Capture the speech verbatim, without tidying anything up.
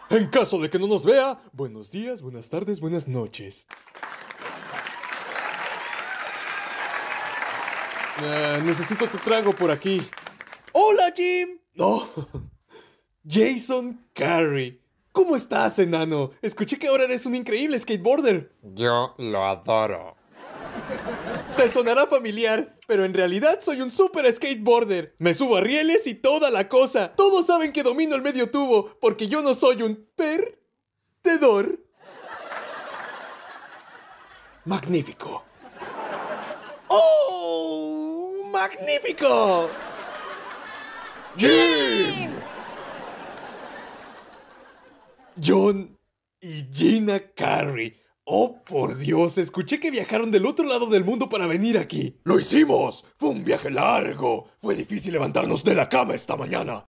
En caso de que no nos vea, buenos días, buenas tardes, buenas noches. Uh, necesito tu trago por aquí. ¡Hola, Jim! No. Jason Carrey. ¿Cómo estás, enano? Escuché que ahora eres un increíble skateboarder. Yo lo adoro. Te sonará familiar, pero en realidad soy un super skateboarder. Me subo a rieles y toda la cosa. Todos saben que domino el medio tubo, porque yo no soy un perdedor. Magnífico. ¡Oh! ¡Magnífico! ¡Jim! John y Gina Carrey. Oh, por Dios, escuché que viajaron del otro lado del mundo para venir aquí. ¡Lo hicimos! Fue un viaje largo. Fue difícil levantarnos de la cama esta mañana.